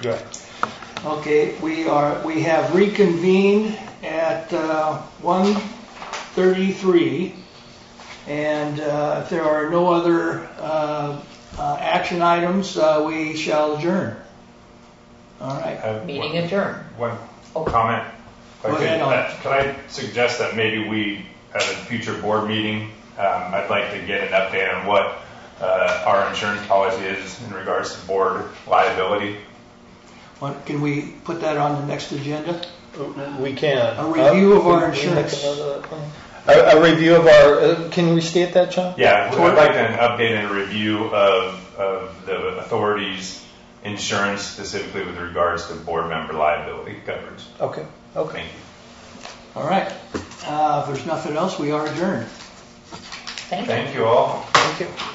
Go ahead. Okay, we have reconvened at 1:33, and if there are no other action items, we shall adjourn. All right. Meeting adjourned. One comment. Go ahead, Alan. Could I suggest that maybe we, at a future board meeting, I'd like to get an update on what our insurance policy is in regards to board liability. Can we put that on the next agenda? We can. A review of our We make insurance. A review of our, can you restate that, John? Yeah, I'd like an update and a review of the authority's insurance, specifically with regards to board member liability coverage. Okay. Thank you. All right. If there's nothing else, we are adjourned. Thank you. Thank you all. Thank you.